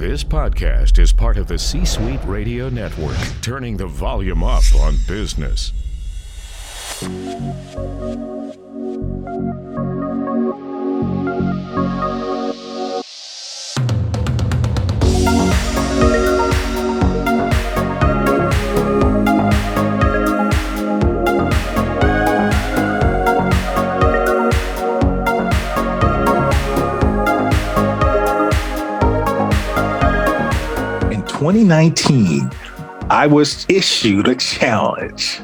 This podcast is part of the C-Suite Radio Network, turning the volume up on business. In 2019, I was issued a challenge.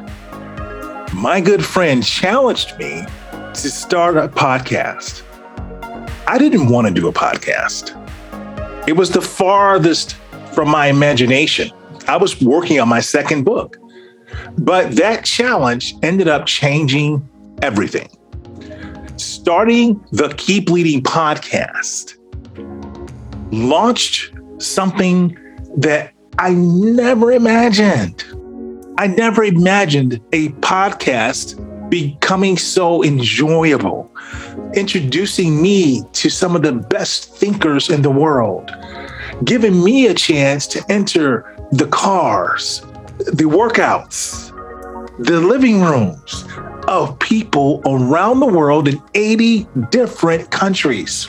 My good friend challenged me to start a podcast. I didn't want to do a podcast. It was the farthest from my imagination. I was working on my second book, but that challenge ended up changing everything. Starting the Keep Leading podcast launched something that I never imagined. I never imagined a podcast becoming so enjoyable, introducing me to some of the best thinkers in the world, giving me a chance to enter the cars, the workouts, the living rooms of people around the world in 80 different countries.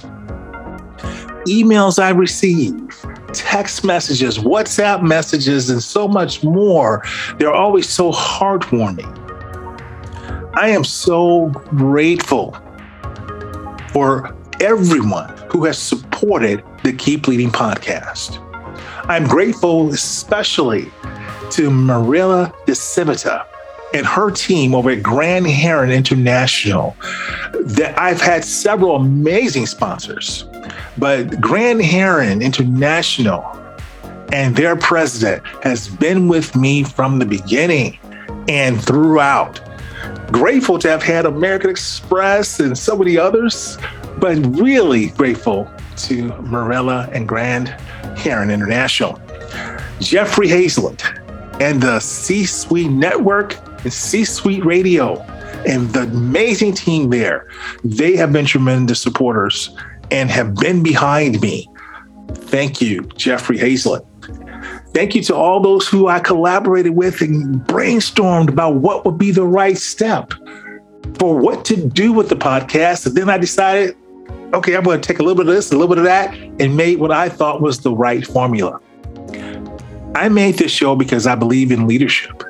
Emails I receive, text messages, WhatsApp messages, and so much more. They're always so heartwarming. I am so grateful for everyone who has supported the Keep Leading podcast. I'm grateful especially to Marilla DeCivita and her team over at Grand Heron International. That I've had several amazing sponsors, but Grand Heron International and their president has been with me from the beginning and throughout. Grateful to have had American Express and so many others, but really grateful to Marilla and Grand Heron International. Jeffrey Hazlett and the C-Suite Network and C-Suite Radio and the amazing team there. They have been tremendous supporters and have been behind me. Thank you, Jeffrey Hazlett. Thank you to all those who I collaborated with and brainstormed about what would be the right step for what to do with the podcast. And then I decided, okay, I'm going to take a little bit of this, a little bit of that, and made what I thought was the right formula. I made this show because I believe in leadership.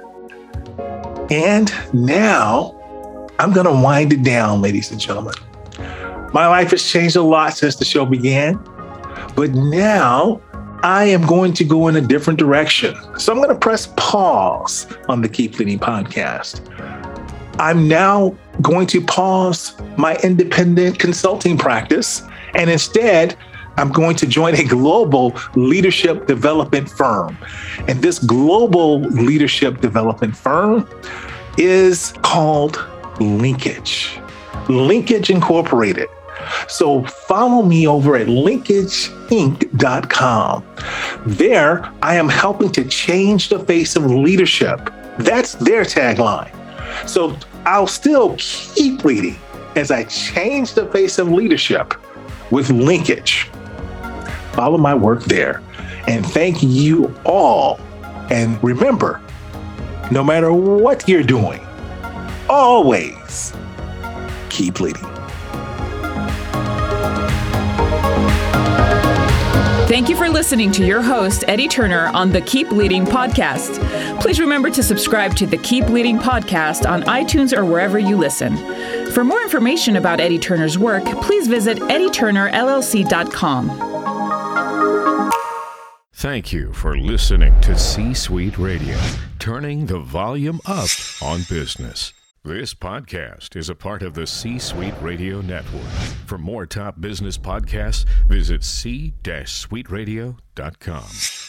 And now I'm going to wind it down, ladies and gentlemen. My life has changed a lot since the show began, but now I am going to go in a different direction. So I'm going to press pause on the Keep Leading podcast. I'm now going to pause my independent consulting practice, and instead, I'm going to join a global leadership development firm. And this global leadership development firm is called Linkage Incorporated. So follow me over at linkageinc.com. There, I am helping to change the face of leadership. That's their tagline. So I'll still keep leading as I change the face of leadership with Linkage. Follow my work there. And thank you all. And remember, no matter what you're doing, always keep leading. Thank you for listening to your host, Eddie Turner, on the Keep Leading podcast. Please remember to subscribe to the Keep Leading podcast on iTunes or wherever you listen. For more information about Eddie Turner's work, please visit eddieturnerllc.com. Thank you for listening to C-Suite Radio, turning the volume up on business. This podcast is a part of the C-Suite Radio Network. For more top business podcasts, visit c-suiteradio.com.